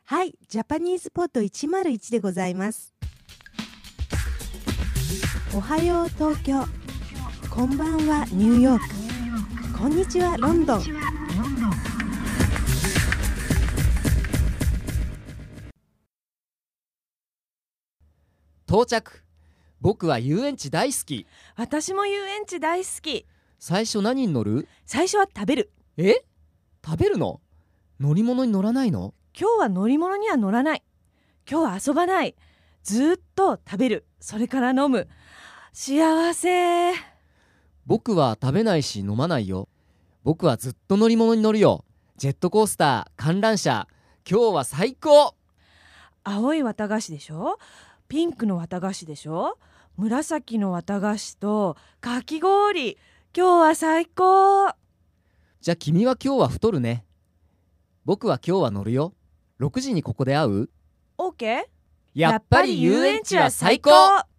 はい、ジャパニーズポット101でございます。おはよう東京、こんばんはニューヨーク、こんにちはロンドン。 到着。僕は遊園地大好き。 私も遊園地大好き。 最初何に乗る？ 最初は食べる。 食べるの？乗り物に乗らないの？ 今日は乗り物には乗らない。今日は遊ばない。ずっと食べる。それから飲む。幸せ。 僕は食べないし飲まないよ。僕はずっと乗り物に乗るよ。ジェットコースター、観覧車、今日は最高。 青い綿菓子でしょ、ピンクの綿菓子でしょ、紫の綿菓子とかき氷、今日は最高。 じゃあ君は今日は太るね。僕は今日は乗るよ。6時にここで会う？ OK？ やっぱり遊園地は最高。